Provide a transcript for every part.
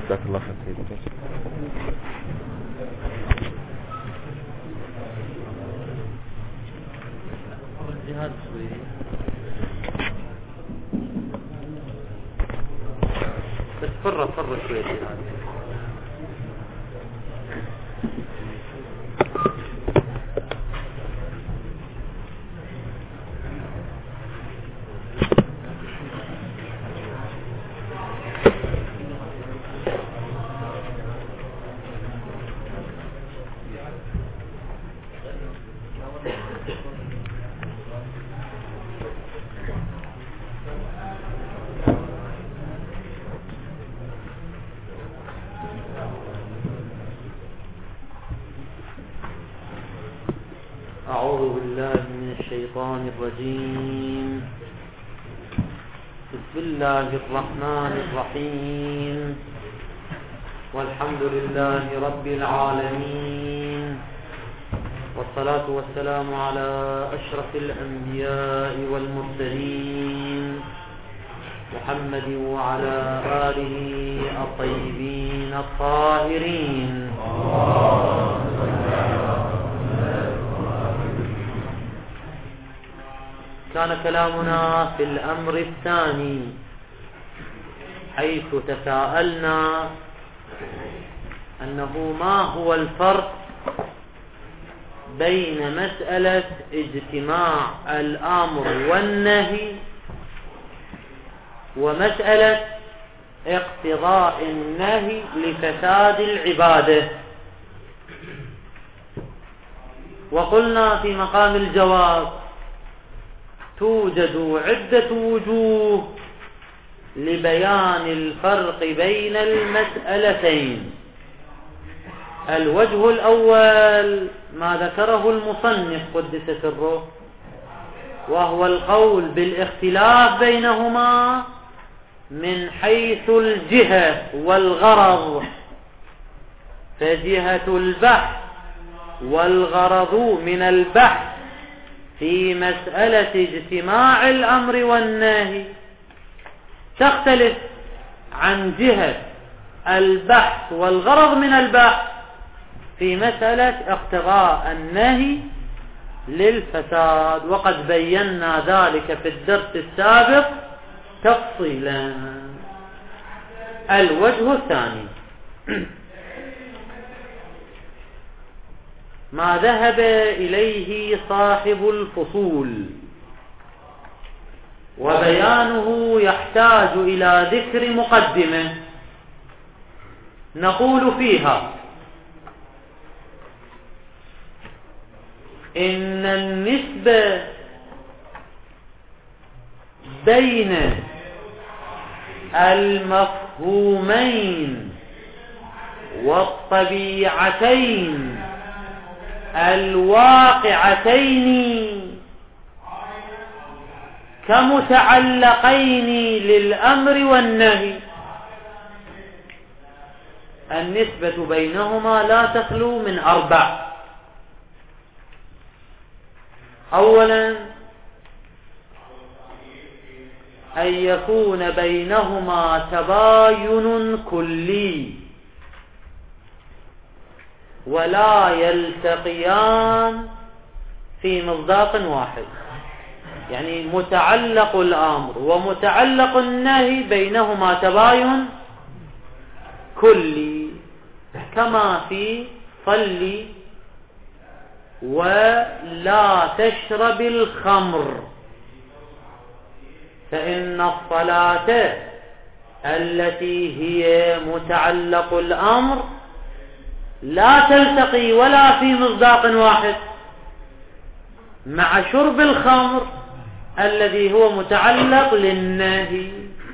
جزاك الله خير سيدي. الجهاد شوي بس فرة شوي الجهاد. أعوذ بالله من الشيطان الرجيم. بسم الله الرحمن الرحيم. والحمد لله رب العالمين، والصلاة والسلام على أشرف الأنبياء والمرسلين محمد وعلى آله الطيبين الطاهرين. كان كلامنا في الأمر الثاني حيث تساءلنا أنه ما هو الفرق بين مسألة اجتماع الأمر والنهي ومسألة اقتضاء النهي لفساد العبادة. وقلنا في مقام الجواب توجد عدة وجوه لبيان الفرق بين المسألتين. الوجه الأول ما ذكره المصنف قدس سره، وهو القول بالاختلاف بينهما من حيث الجهة والغرض، فجهة البحث والغرض من البحث في مسألة اجتماع الأمر والنهي تختلف عن جهة البحث والغرض من البحث في مسألة اقتضاء النهي للفساد، وقد بينا ذلك في الدرس السابق تفصيلا. الوجه الثاني ما ذهب إليه صاحب الفصول، وبيانه يحتاج إلى ذكر مقدمة نقول فيها إن النسبة بين المفهومين والطبيعتين الواقعتين كمتعلقين للأمر والنهي، النسبة بينهما لا تخلو من 4. أولا أن يكون بينهما تباين كلي ولا يلتقيان في مصداق واحد، يعني متعلق الأمر ومتعلق النهي بينهما تباين كلي، كما في صل ولا تشرب الخمر، فإن الصلاة التي هي متعلق الأمر لا تلتقي ولا في مصداق واحد مع شرب الخمر الذي هو متعلق للنهي.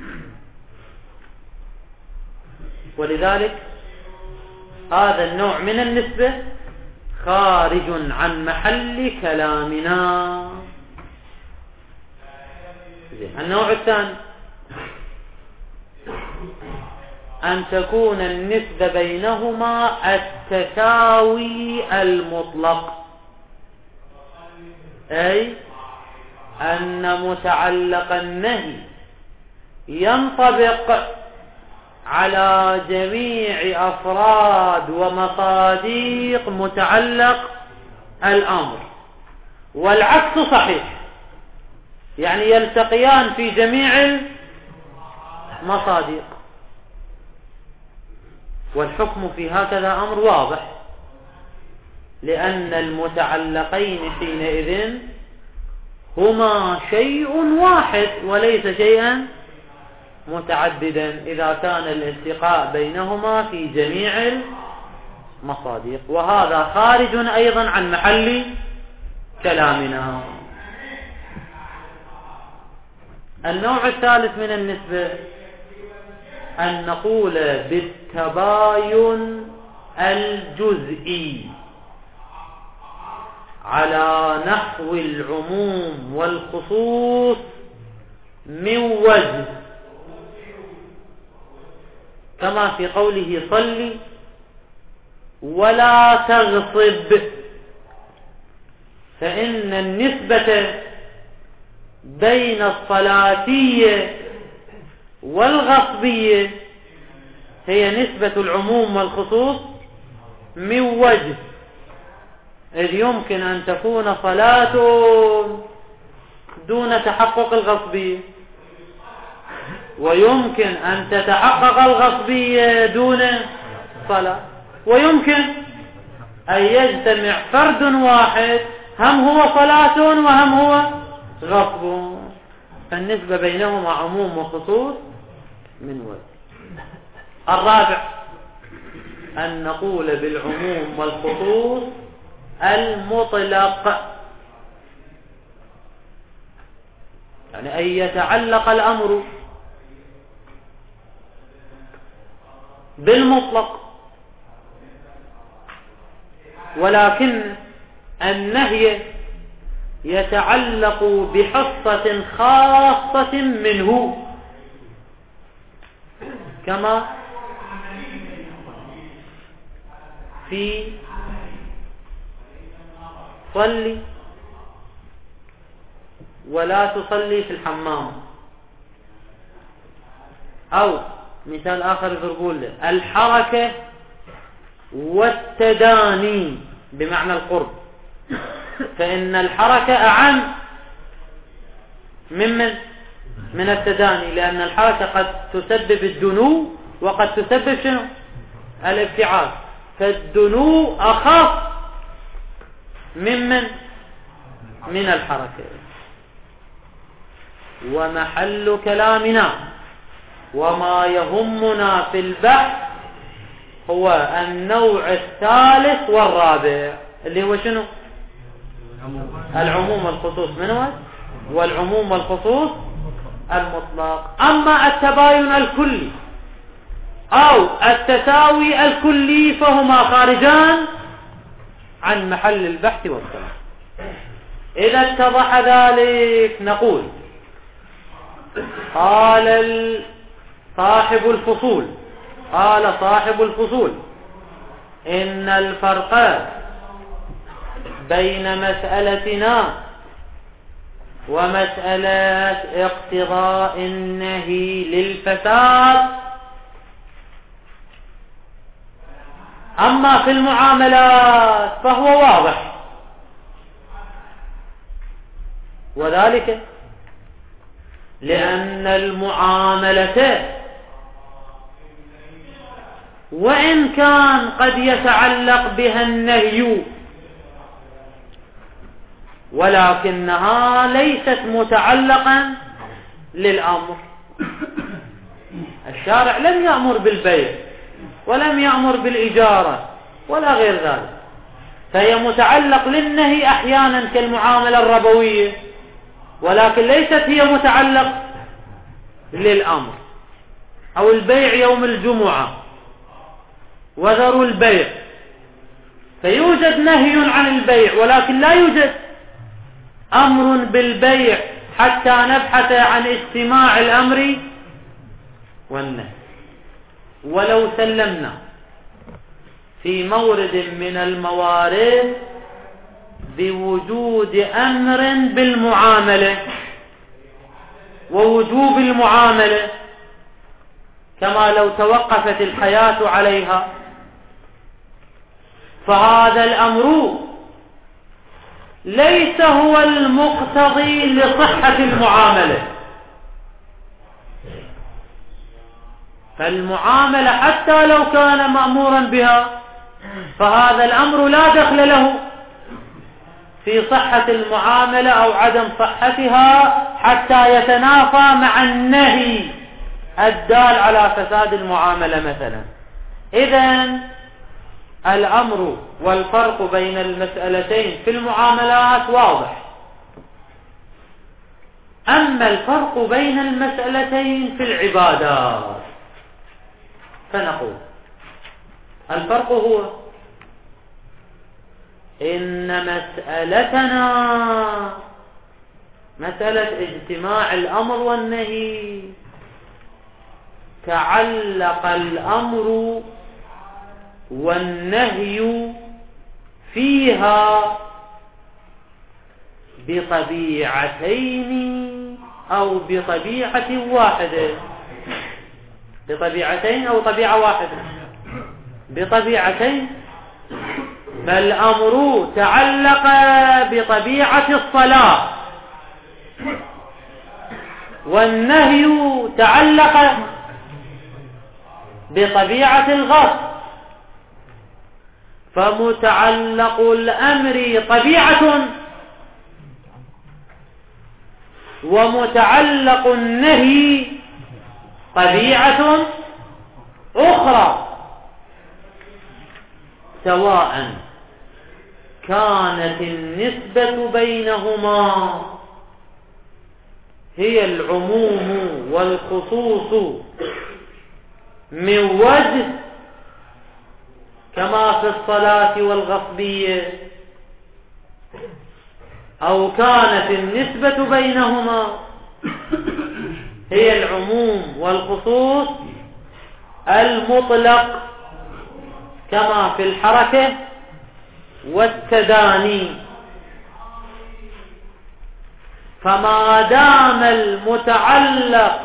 ولذلك هذا النوع من النسبة خارج عن محل كلامنا. النوع الثاني أن تكون النسبة بينهما التساوي المطلق، أي أن متعلق النهي ينطبق على جميع أفراد ومصادق متعلق الأمر، والعكس صحيح، يعني يلتقيان في جميع المصادق. والحكم في هكذا أمر واضح، لأن المتعلقين حينئذ هما شيء واحد وليس شيئا متعددا إذا كان الالتقاء بينهما في جميع المصادق، وهذا خارج أيضا عن محل كلامنا. النوع الثالث من النسبة أن نقول بالتباين الجزئي على نحو العموم والخصوص من وجه، كما في قوله صل ولا تغصب، فإن النسبة بين الصلاتية والغصبية هي نسبة العموم والخصوص من وجه، إذ يمكن أن تكون صلاة دون تحقق الغصبية، ويمكن أن تتحقق الغصبية دون صلاة، ويمكن أن يجتمع فرد واحد هم هو صلاة وهم هو غصب، فالنسبة بينهما عموم وخصوص من وجه. الرابع أن نقول بالعموم والخصوص المطلق، يعني أن يتعلق الأمر بالمطلق، ولكن النهي يتعلق بحصة خاصة منه، كما في صلي ولا تصلي في الحمام، أو مثال آخر يقول الحركة والتداني بمعنى القرب، فإن الحركة أعم من التداني، لأن الحركة قد تسبب الدنو وقد تسبب شنو؟ الابتعاد، فالدنو أخف من الحركة. ومحل كلامنا وما يهمنا في البحث هو النوع الثالث والرابع، اللي هو شنو؟ العموم والخصوص من وجه، والعموم والخصوص المطلق. أما التباين الكلي أو التساوي الكلي فهما خارجان عن محل البحث والكلام. إذا اتضح ذلك نقول قال صاحب الفصول إن الفرق بين مسألتنا ومسألة اقتضاء النهي للفساد، أما في المعاملات فهو واضح، وذلك لأن المعاملة وإن كان قد يتعلق بها النهي ولكنها ليست متعلقا للأمر. الشارع لم يأمر بالبيع ولم يأمر بالإجارة ولا غير ذلك، فهي متعلق للنهي أحيانا كالمعاملة الربوية، ولكن ليست هي متعلق للأمر. أو البيع يوم الجمعة وذروا البيع، فيوجد نهي عن البيع ولكن لا يوجد أمر بالبيع حتى نبحث عن اجتماع الأمر والنهي. ولو سلمنا في مورد من الموارد بوجود أمر بالمعاملة ووجوب المعاملة، كما لو توقفت الحياة عليها. فهذا الأمر ليس هو المقتضي لصحة المعاملة. فالمعاملة حتى لو كان مأمورا بها فهذا الأمر لا دخل له في صحة المعاملة أو عدم صحتها حتى يتنافى مع النهي الدال على فساد المعاملة مثلا. إذن الأمر والفرق بين المسألتين في المعاملات واضح. أما الفرق بين المسألتين في العبادات فنقول الفرق هو إن مسألتنا مسألة اجتماع الأمر والنهي تعلق الأمر والنهي فيها بطبيعتين أو بطبيعة واحدة. بطبيعتين أو طبيعة واحدة؟ بطبيعتين. فالأمر تعلق بطبيعة الصلاة والنهي تعلق بطبيعة الغصب. فمتعلق الأمر طبيعة ومتعلق النهي طبيعة أخرى، سواء كانت النسبة بينهما هي العموم والخصوص من وجه كما في الصلاة والغصبية، أو كانت النسبة بينهما هي العموم والخصوص المطلق كما في الحركة والتداني. فما دام المتعلق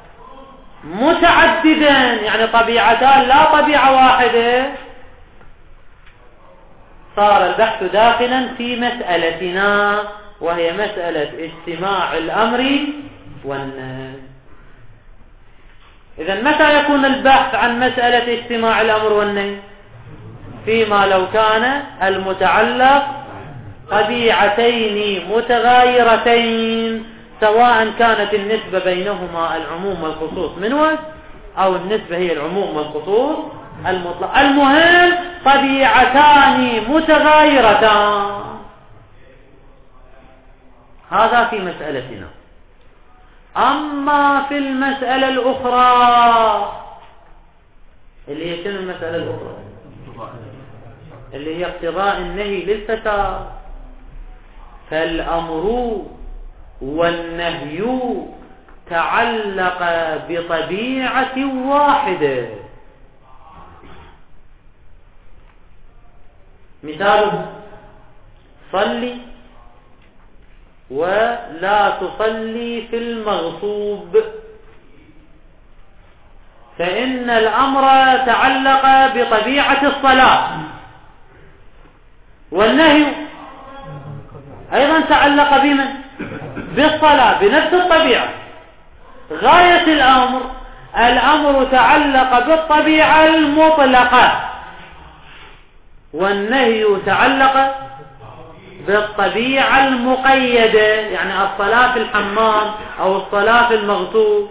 متعددا يعني طبيعتان لا طبيعة واحدة صار البحث داخلا في مسألتنا وهي مسألة اجتماع الأمر والنهي. إذن متى يكون البحث عن مسألة اجتماع الأمر والنهي؟ فيما لو كان المتعلق طبيعتين متغايرتين، سواء كانت النسبة بينهما العموم والخصوص من وجه أو النسبة هي العموم والخصوص المطلق. المهم طبيعتان متغايرتان. هذا في مسألتنا. أما في المسألة الأخرى اللي هي شنو المسألة الأخرى؟ اللي هي اقتضاء النهي للفساد. فالأمر والنهي تعلق بطبيعة واحدة. مثال: صلي ولا تصلي في المغصوب. فإن الأمر تعلق بطبيعة الصلاة والنهي أيضا تعلق بمن؟ بالصلاة بنفس الطبيعة. غاية الأمر تعلق بالطبيعة المطلقة والنهي تعلق بالطبيعة المقيدة، يعني الصلاة في الحمام أو الصلاة في المغسول.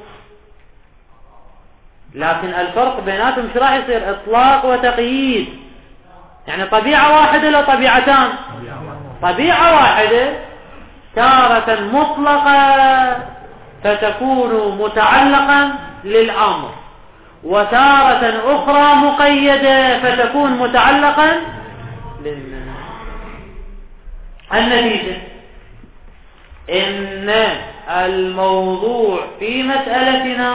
لكن الفرق بيناتهم شو راح يصير؟ إطلاق وتقييد. يعني طبيعة واحدة لو طبيعتان؟ طبيعة واحدة تارة مطلقة فتكون متعلقا للأمر، وتارة أخرى مقيدة فتكون متعلقا للنهي. النتيجة إن الموضوع في مسألتنا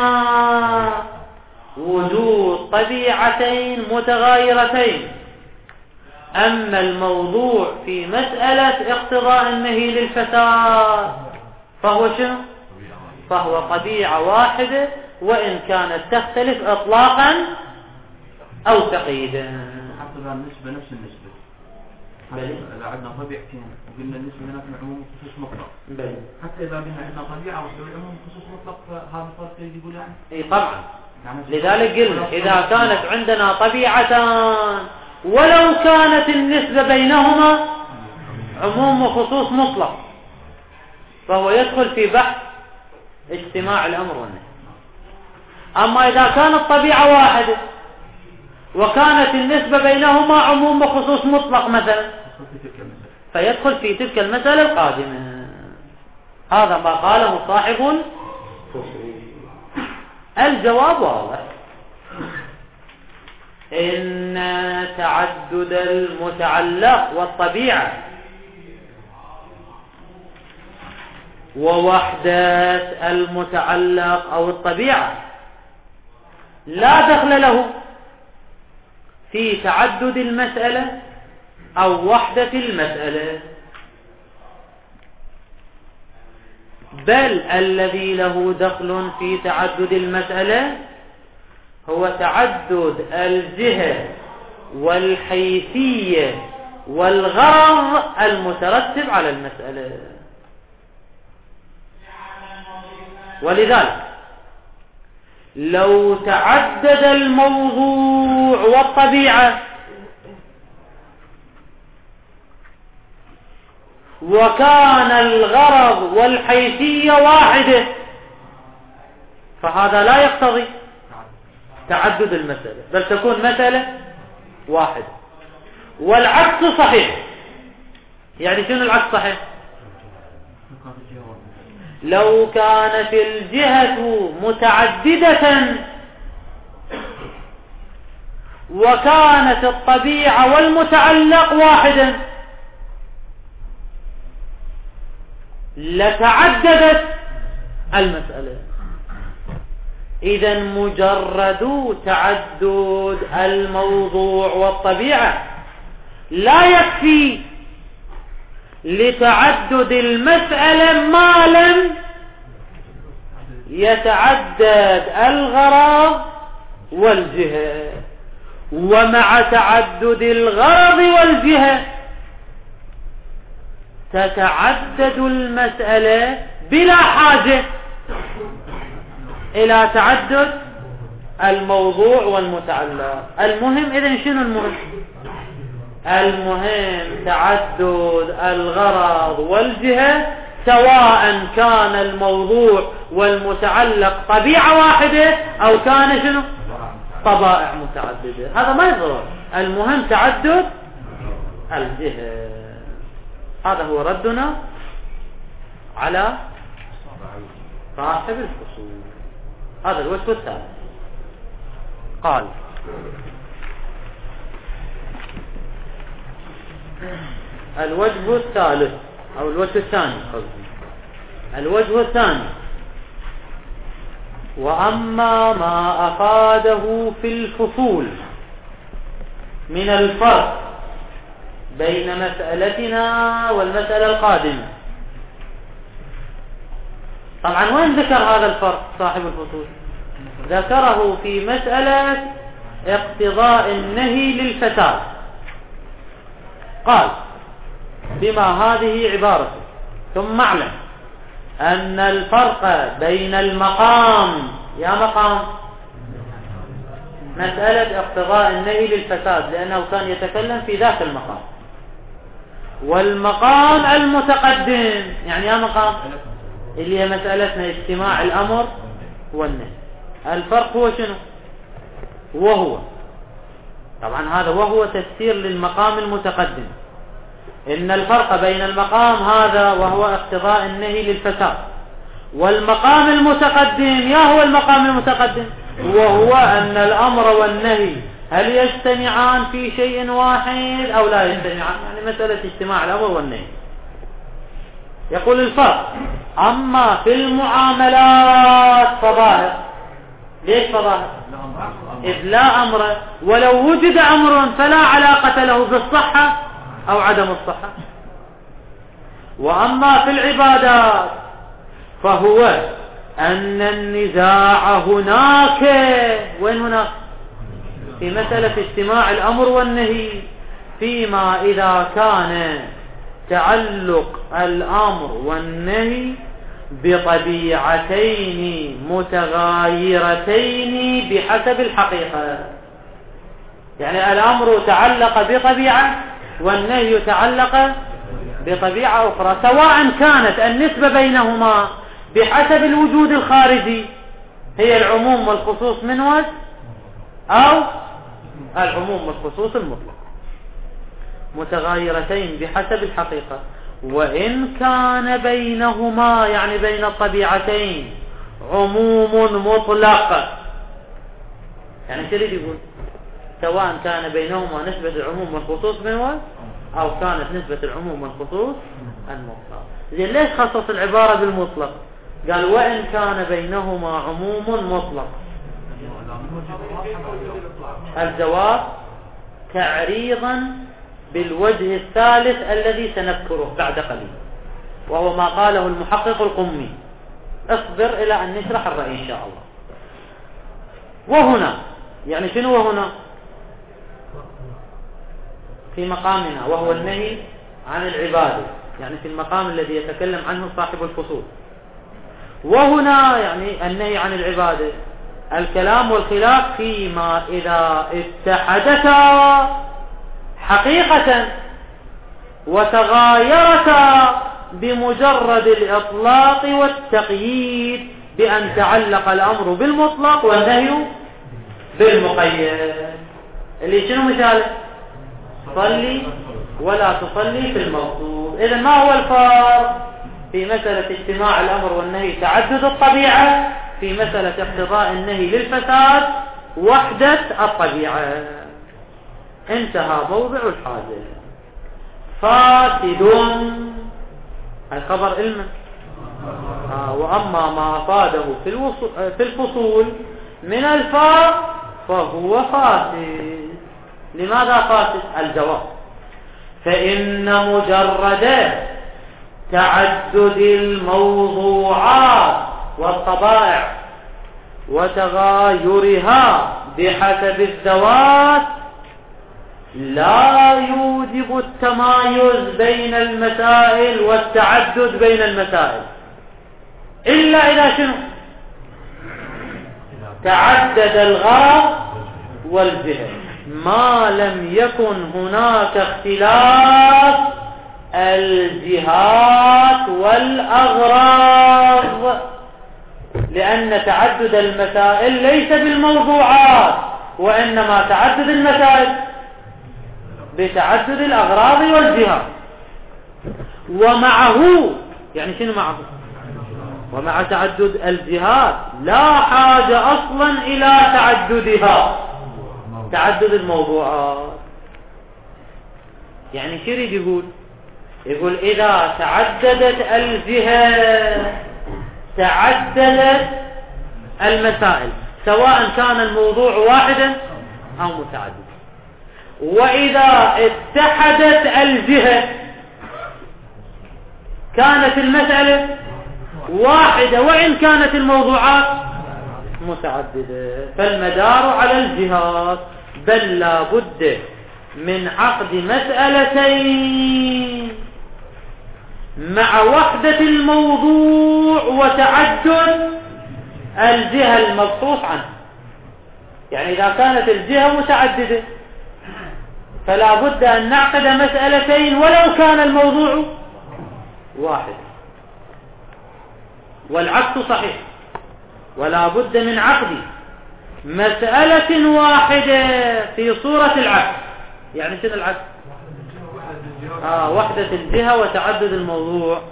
وجود طبيعتين متغايرتين. أما الموضوع في مسألة اقتضاء النهي للفساد فهو شنو؟ فهو طبيعة واحدة وإن كانت تختلف إطلاقا أو تقييدا. حتى إذا النسبة نفس النسبة، إذا عندنا طبيعتين وقلنا النسبة هناك عموم خصوص مطلق، حتى إذا قلنا عندنا طبيعة وسوي عموم خصوص مطلق، فهذا الفرق يقول يعني إيه طبعا. لذلك قلنا إذا كانت عندنا طبيعتان ولو كانت النسبة بينهما عموم وخصوص مطلق، فهو يدخل في بحث اجتماع الأمر والنهي. أما إذا كانت طبيعة واحدة وكانت النسبة بينهما عموم وخصوص مطلق مثلا، فيدخل في تلك المسألة القادمة. هذا ما قاله صاحب الفصول. الجواب واضح. إن تعدد المتعلق والطبيعة ووحدة المتعلق أو الطبيعة لا دخل له في تعدد المسألة أو وحدة المسألة، بل الذي له دخل في تعدد المسألة هو تعدد الجهة والحيثية والغرض المترتب على المسألة. ولذلك لو تعدد الموضوع والطبيعة وكان الغرض والحيثية واحدة، فهذا لا يقتضي تعدد المسألة، بل تكون مسألة واحدة. والعكس صحيح. يعني شنو العكس صحيح؟ لو كانت الجهة متعددة وكانت الطبيعة والمتعلق واحدا لتعددت المسألة. إذن مجرد تعدد الموضوع والطبيعة لا يكفي لتعدد المسألة ما لم يتعدد الغرض والجهة. ومع تعدد الغرض والجهة تتعدد المسألة بلا حاجة إلى تعدد الموضوع والمتعلق. المهم إذن شنو المهم؟ المهم تعدد الغرض والجهة، سواء كان الموضوع والمتعلق طبيعة واحدة أو كان شنو طبائع متعددة. هذا ما يضر، المهم تعدد الجهة. هذا هو ردنا على صاحب الفصول. هذا الوجه الثالث. قال الوجه الثالث أو الوجه الثاني قصدي. الوجه الثاني: وأما ما أفاده في الفصول من الفرق بين مسألتنا والمسألة القادمة. طبعا وين ذكر هذا الفرق صاحب الفصول؟ ذكره في مسألة اقتضاء النهي للفساد. قال: بما هذه عبارته، ثم اعلم أن الفرق بين المقام، يا مقام مسألة اقتضاء النهي للفساد لأنه كان يتكلم في ذات المقام، والمقام المتقدم يعني يا مقام اللي هي مسألتنا اجتماع الأمر والنهي. الفرق هو شنو؟ وهو طبعا هذا وهو تفسير للمقام المتقدم. إن الفرق بين المقام هذا وهو اقتضاء النهي للفساد والمقام المتقدم، يا هو المقام المتقدم؟ وهو أن الأمر والنهي هل يجتمعان في شيء واحد أو لا يجتمعان، يعني مسألة اجتماع الأمر والنهي. يقول الفرق: أما في المعاملات فظاهر. ليش فظاهر؟ إذ لا أمر، ولو وجد أمر فلا علاقة له بالصحة أو عدم الصحة. وأما في العبادات فهو أن النزاع هناك، وين هناك؟ في مسألة اجتماع الأمر والنهي، فيما إذا كان تعلق الأمر والنهي بطبيعتين متغايرتين بحسب الحقيقة. يعني الأمر تعلق بطبيعة والنهي تعلق بطبيعة أخرى، سواء كانت النسبة بينهما بحسب الوجود الخارجي هي العموم والخصوص من وجه، أو العموم والخصوص المطلق، متغايرتين بحسب الحقيقة. وإن كان بينهما يعني بين الطبيعتين عموم مطلق، يعني شو يقول؟ سواء كان بينهما نسبة العموم والخصوص من وجه، أو كانت نسبة العموم والخصوص المطلق. زين ليش خصص العبارة بالمطلق؟ قال وإن كان بينهما عموم مطلق. الجواب تعريضا بالوجه الثالث الذي سنذكره بعد قليل، وهو ما قاله المحقق القمي. اصبر إلى أن نشرح الرأي إن شاء الله. وهنا يعني شنو وهنا؟ في مقامنا، وهو النهي عن العبادة، يعني في المقام الذي يتكلم عنه صاحب الفصول. وهنا يعني النهي عن العبادة، الكلام والخلاف فيما إذا اتحدتا حقيقة وتغايرتا بمجرد الإطلاق والتقييد، بأن تعلق الأمر بالمطلق والنهي بالمقيد. اللي شنو مثال؟ صلي ولا تصلي في المغضوب. إذن ما هو الفرق في مسألة اجتماع الأمر والنهي تعدد الطبيعة، في مسألة اقتضاء النهي للفساد وحدة الطبيعة؟ انتهى موضع الحاجة. فاسد الخبر علما، وأما ما أفاده في الفصول من الفاء فهو فاسد. لماذا فاسد؟ الجواب فإن مجرد تعدد الموضوعات والطبائع وتغايرها بحسب الذوات لا يوجب التمايز بين المسائل والتعدد بين المسائل، إلا إذا شنو؟ تعدد الغرض والجهة، ما لم يكن هناك اختلاف الجهات والأغراض، لأن تعدد المسائل ليس بالموضوعات، وإنما تعدد المسائل بتعدد الأغراض والجهات. ومعه يعني شنو معه؟ ومع تعدد الجهات لا حاجة أصلا إلى تعددها، تعدد الموضوعات. يعني شو يريد يقول؟ يقول إذا تعددت الجهة تعددت المسائل، سواء كان الموضوع واحدا أو متعددا. وإذا اتحدت الجهة كانت المسألة واحدة وإن كانت الموضوعات متعددة. فالمدار على الجهات، بل لا بد من عقد مسألتين مع وحدة الموضوع وتعدد الجهة المبحوث عنها. يعني إذا كانت الجهة متعددة فلا بد أن نعقد مسألتين ولو كان الموضوع واحد، والعكس صحيح. ولا بد من عقد مسألة واحدة في صورة العكس. يعني شنو العكس؟ وحدة الجهة وتعدد الموضوع.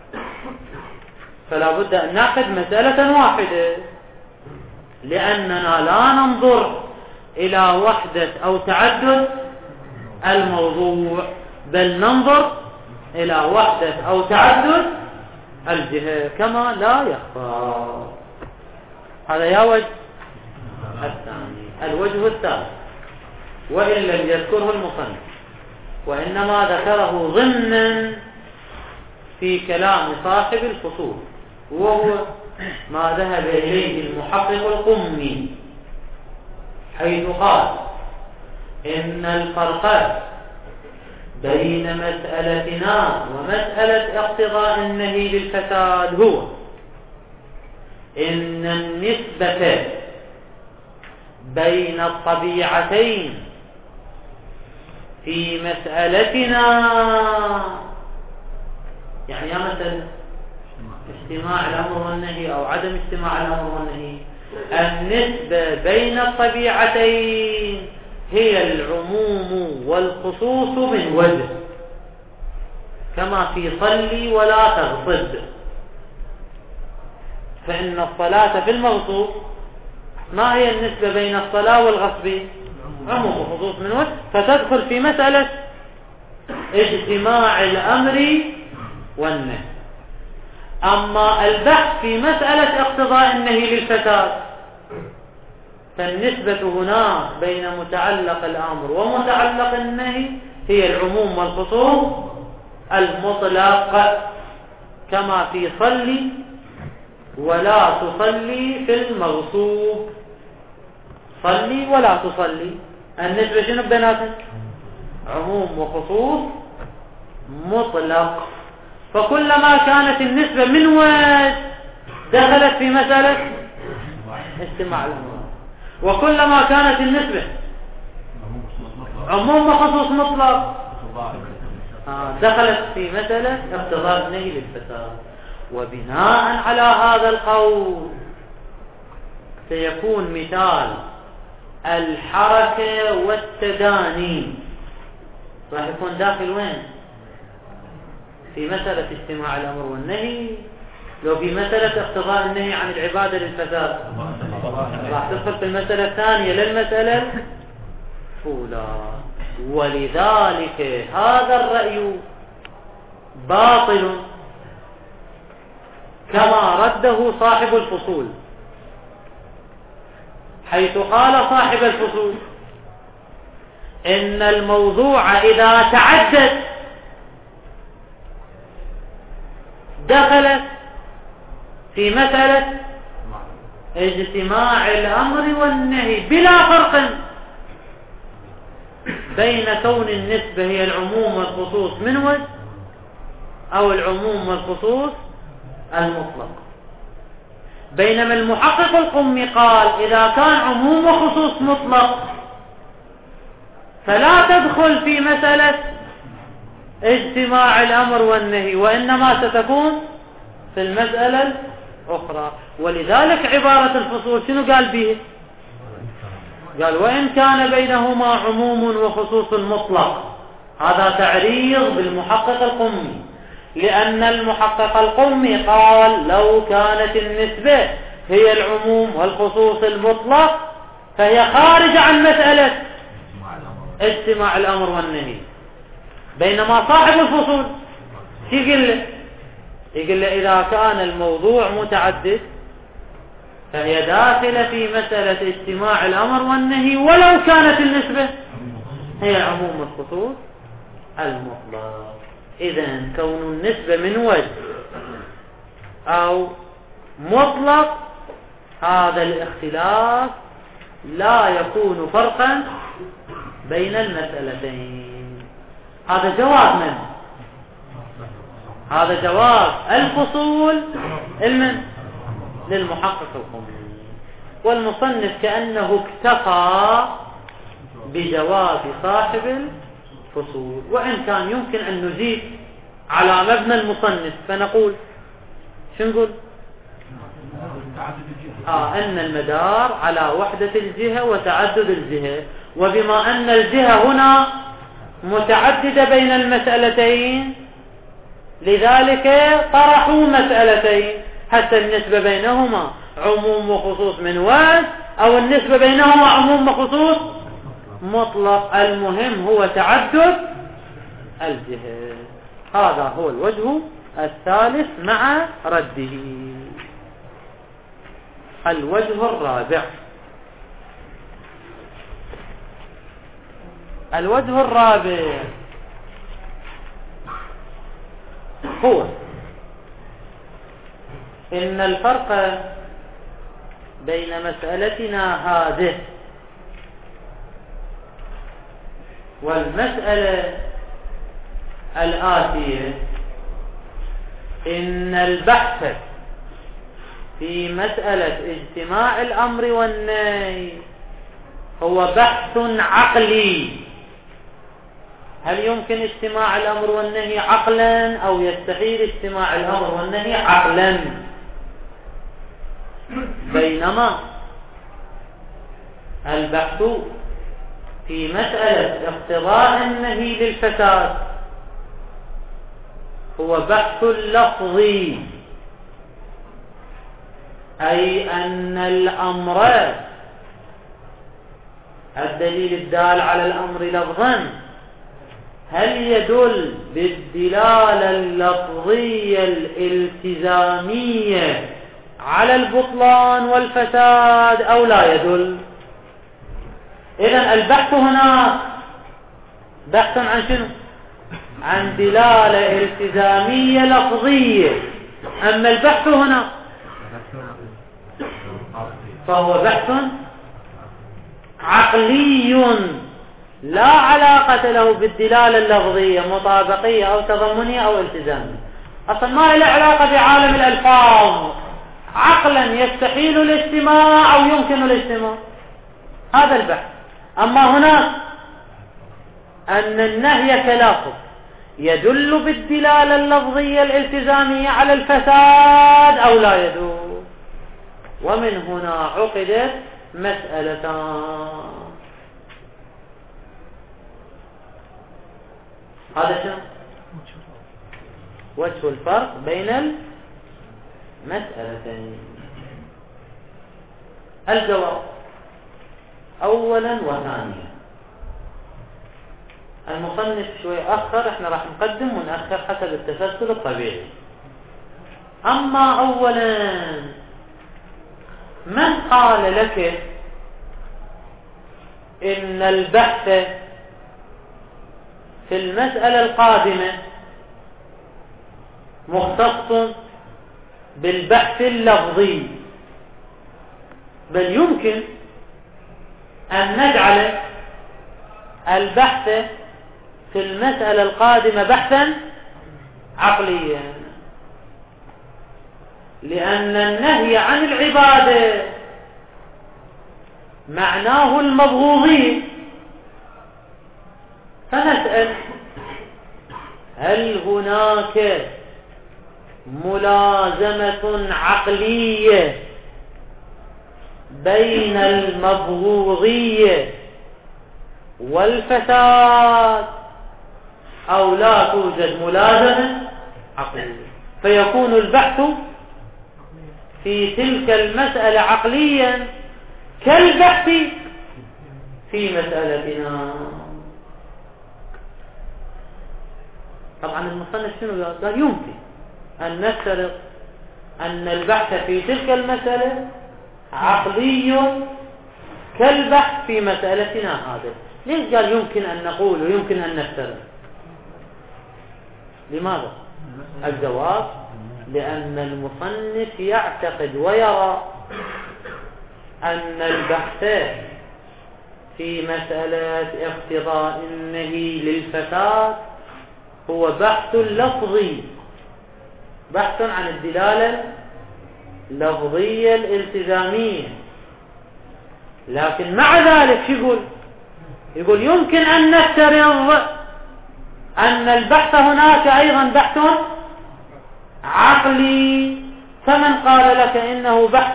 فلا بد أن نعقد مسألة واحدة، لأننا لا ننظر إلى وحدة أو تعدد الموضوع، بل ننظر إلى وحدة أو تعدد الجهة كما لا يخفى. هذا يا وجه الثاني. الوجه الثالث وإن لم يذكره المصنف، وإنما ذكره ضمنا في كلام صاحب الفصول، وهو ما ذهب إليه المحقق القمي، حيث قال إن الفرق بين مسألتنا ومسألة اقتضاء النهي بالفساد هو إن النسبة بين الطبيعتين في مسألتنا، يعني يا مثلا اجتماع الأمر والنهي أو عدم اجتماع الأمر والنهي، النسبة بين الطبيعتين هي العموم والخصوص من وجه، كما في صلي ولا تغصب، فإن الصلاة في المغصوب ما هي النسبة بين الصلاة والغصب؟ عموم وخصوص من وجه، فتدخل في مسألة اجتماع الأمر والنهي. أما البحث في مسألة اقتضاء النهي للفساد فالنسبة هنا بين متعلق الأمر ومتعلق النهي هي العموم والخصوص المطلق، كما في صلي ولا تصلي في المغصوب. صلي ولا تصلي، النسبة شنو بيناتهم؟ عموم وخصوص مطلق، فكلما كانت النسبة من وجه دخلت في مسألة اجتماع الأمر، وكلما كانت النسبة عموم وخصوص مطلق دخلت في مسألة اقتضاء النهي للفساد. وبناء على هذا القول سيكون مثال الحركة والتداني راح يكون داخل وين؟ في مسألة اجتماع الأمر والنهي. لو في مسألة اقتضاء النهي عن العبادة للفساد راح تدخل في المسألة الثانية للمسألة الأولى. ولذلك هذا الرأي باطل كما رده صاحب الفصول، حيث قال صاحب الفصول إن الموضوع إذا تعدد دخلت في مسألة اجتماع الأمر والنهي بلا فرق بين كون النسبة هي العموم والخصوص من وجه أو العموم والخصوص المطلق. بينما المحقق القمي قال إذا كان عموم وخصوص مطلق فلا تدخل في مسألة اجتماع الأمر والنهي، وإنما ستكون في المسألة الأخرى. ولذلك عبارة الفصول شنو قال به؟ قال وإن كان بينهما عموم وخصوص مطلق. هذا تعريض بالمحقق القمي، لأن المحقق القمي قال لو كانت النسبة هي العموم والخصوص المطلق فهي خارجة عن مسألة اجتماع الأمر والنهي. بينما صاحب الفصول يقول له إذا كان الموضوع متعدد فهي داخلة في مسألة اجتماع الأمر والنهي ولو كانت النسبة هي عموم الخصوص المطلق. إذن كون النسبة من وجه أو مطلق هذا الاختلاف لا يكون فرقا بين المسألتين. هذا جواب من؟ هذا جواب الفصول للمحقق القمي. والمصنف كأنه اكتفى بجواب صاحب الفصول، وإن كان يمكن أن نزيد على مبنى المصنف فنقول شو نقول؟ أن المدار على وحدة الجهة وتعدد الجهة، وبما أن الجهة هنا متعددة بين المسألتين لذلك طرحوا مسألتين حتى النسبة بينهما عموم وخصوص من وجه أو النسبة بينهما عموم وخصوص مطلق. المهم هو تعدد الجهة. هذا هو الوجه الثالث مع رده. الوجه الرابع، الوجه الرابع هو إن الفرق بين مسألتنا هذه والمسألة الآتية إن البحث في مسألة اجتماع الأمر والنهي هو بحث عقلي. هل يمكن اجتماع الأمر والنهي عقلا أو يستحيل اجتماع الأمر والنهي عقلا؟ بينما البحث في مسألة اقتضاء النهي للفساد هو بحث لفظي، أي أن الأمر الدليل الدال على الأمر لفظا هل يدل بالدلالة اللفظية الالتزامية على البطلان والفساد أو لا يدل؟ إذن البحث هنا بحث عن شنو؟ عن دلالة التزامية لفظية. أما البحث هنا فهو بحث عقلي لا علاقة له بالدلالة اللفظية، مطابقية أو تضمنية أو التزامية، أصلا ما له علاقة بعالم الألفاظ. عقلا يستحيل الاجتماع أو يمكن الاجتماع، هذا البحث. أما هنا أن النهي كلافظ يدل بالدلالة اللفظية الالتزامية على الفساد أو لا يدل، ومن هنا عقدت مسألتان. هذا شنو؟ وجه الفرق بين المسألتين. الجواب أولا وثانيا. المصنف شوي أخر، احنا راح نقدم ونأخر حسب التسلسل الطبيعي. أما أولا، من قال لك إن البحث في المسألة القادمة مختص بالبحث اللفظي، بل يمكن أن نجعل البحث في المسألة القادمة بحثا عقليا، لأن النهي عن العبادة معناه المبغوضين. فنسأل هل هناك ملازمة عقلية بين المبغوضية والفساد أو لا توجد ملازمة عقلية؟ فيكون البحث في تلك المسألة عقليا كالبحث في مسألتنا. طبعا المصنف شنو قال؟ يمكن أن نفترض أن البحث في تلك المسألة عقلي كالبحث في مسألتنا هذا. ليش قال يمكن أن نقول ويمكن أن نفترض؟ لماذا؟ الجواب لأن المصنف يعتقد ويرى أن البحث في مسألة اقتضاء النهي للفساد هو بحث لفظي، بحث عن الدلالة اللفظية الالتزامية. لكن مع ذلك يقول يمكن أن نفترض أن البحث هناك أيضا بحث عقلي، فمن قال لك إنه بحث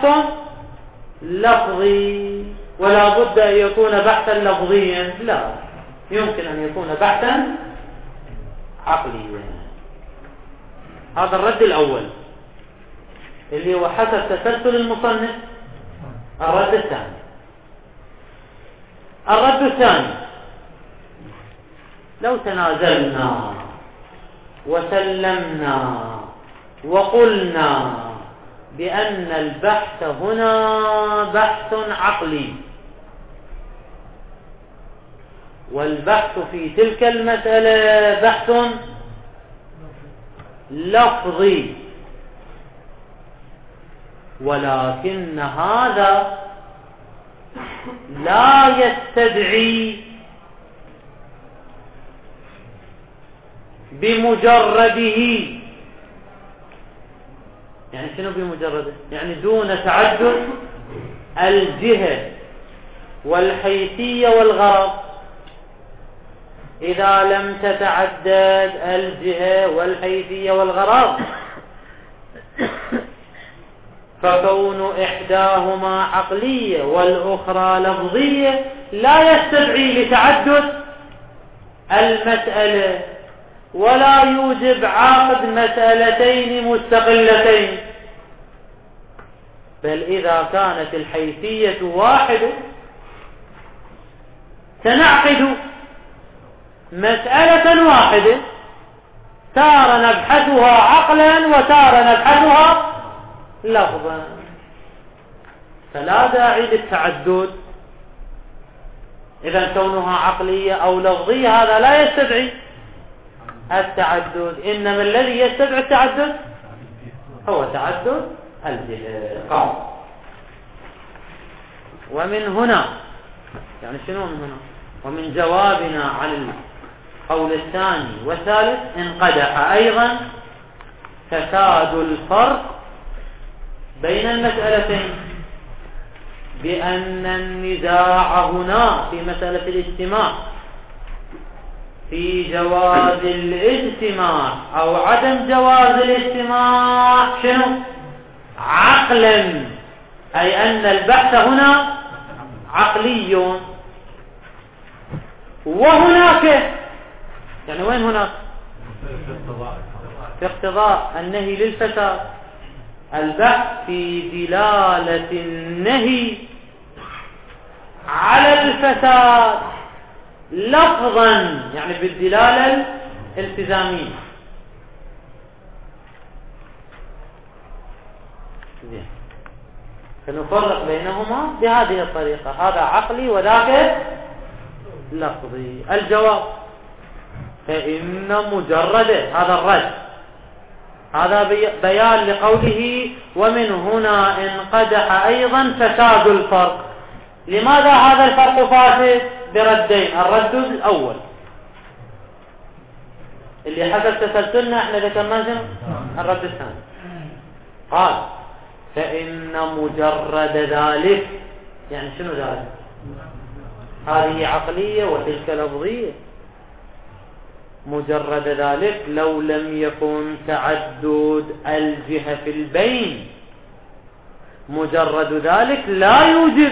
لفظي ولا بد أن يكون بحثا لفظيا؟ لا، يمكن أن يكون بحثا عقليا. هذا الرد الأول اللي هو حسب تسلسل المصنف. الرد الثاني، لو تنازلنا وسلمنا وقلنا بأن البحث هنا بحث عقلي والبحث في تلك المسألة بحث لفظي، ولكن هذا لا يستدعي بمجرده. يعني شنو بمجرده؟ يعني دون تعدد الجهة والحيثية والغرض. إذا لم تتعدد الجهة والحيثية والغرض فكون إحداهما عقلية والأخرى لفظية لا يستدعي لتعدد المسألة، ولا يوجب عقد مسألتين مستقلتين. بل إذا كانت الحيثية واحدة سنعقد مسألة واحدة تارة نبحثها عقلا وتارة نبحثها لفظا، فلا داعي للتعدد. إذا كونها عقلية أو لفظية هذا لا يستدعي التعدد، إنما الذي يستدعي التعدد هو تعدد الجهة. ومن هنا، يعني شنو من هنا؟ ومن جوابنا عن القول الثاني والثالث انقدح أيضا فساد الفرق بين المسألتين، بأن النزاع هنا في مسألة الاجتماع في جواز الاجتماع أو عدم جواز الاجتماع شنو؟ عقلا، أي أن البحث هنا عقلي. وهناك، يعني وين هناك؟ في اقتضاء النهي للفساد. البحث في دلالة النهي على الفساد لفظا، يعني بالدلالة الالتزامية. فنفرق بينهما بهذه الطريقة، هذا عقلي وذاك لفظي. الجواب فإن مجرد هذا الرد، هذا بيان لقوله ومن هنا انقدح أيضا فساد الفرق. لماذا هذا الفرق فاسد؟ بردين. الرد الأول اللي حسب تسلسلنا احنا ذكرنا شنو؟ الرد الثاني قال فإن مجرد ذلك، يعني شنو ذلك؟ هذه عقلية وتلك لفظية. مجرد ذلك لو لم يكن تعدد الجهة في البين، مجرد ذلك لا يوجب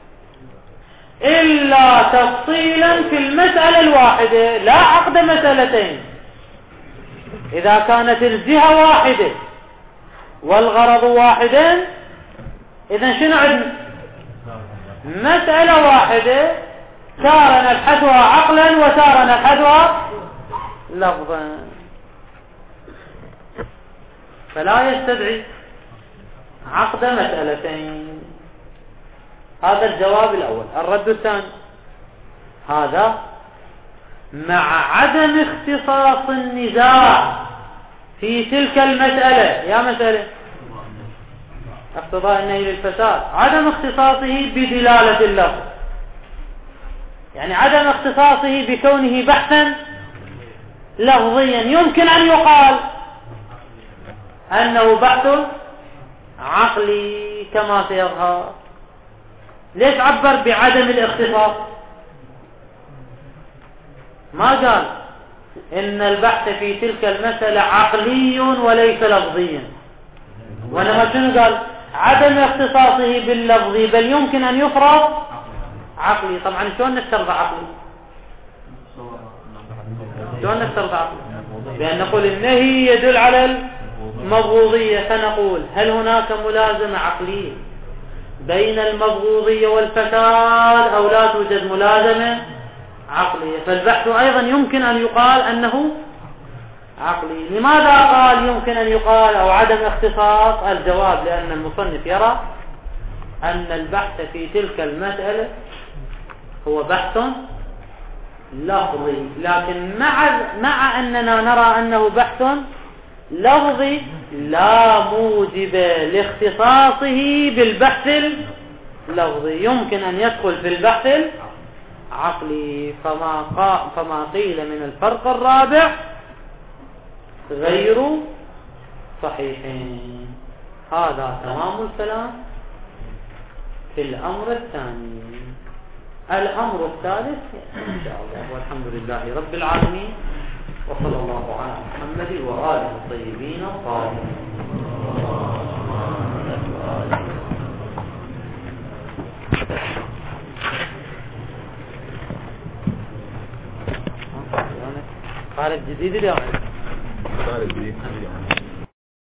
إلا تفصيلا في المسألة الواحدة، لا عقد مسألتين. إذا كانت الجهة واحدة والغرض واحدا، إذن شنو عندنا؟ مسألة واحدة تارة نبحثها عقلا وتارة نبحثها لفظا، فلا يستدعي عقد مسألتين. هذا الجواب الأول. الرد الثاني هذا مع عدم اختصاص النزاع في تلك المسألة. يا مسألة اقتضاء النهي للفساد، عدم اختصاصه بدلالة اللفظ، يعني عدم اختصاصه بكونه بحثا لفظيا. يمكن أن يقال أنه بحث عقلي كما سيظهر. ليش عبر بعدم الاختصاص؟ ما قال إن البحث في تلك المسألة عقلي وليس لفظيا، وإنما شنو قال؟ عدم اختصاصه باللفظي، بل يمكن أن يفرض عقلي. طبعا شلون نفترض عقلي؟ شلون نفترض عقلي؟ بأن نقول النهي يدل على المبغوضية، فنقول هل هناك ملازمة عقلية بين المبغوضية والفساد أو لا توجد ملازمة عقلية؟ فالبحث أيضا يمكن أن يقال أنه عقلي. لماذا قال يمكن أن يقال أو عدم اختصاص؟ الجواب لأن المصنف يرى أن البحث في تلك المسألة هو بحث لفظي، لكن مع أننا نرى أنه بحث لفظي لا موجب لاختصاصه بالبحث اللفظي، يمكن أن يدخل في البحث العقلي. فما قيل من الفرق الرابع غير صحيح. هذا تمام الكلام في الأمر الثاني. الأمر الثالث إن شاء الله، والحمد لله رب العالمين، وصلى الله على محمد وآله الطيبين الطاهرين. خارج جديد اليوم.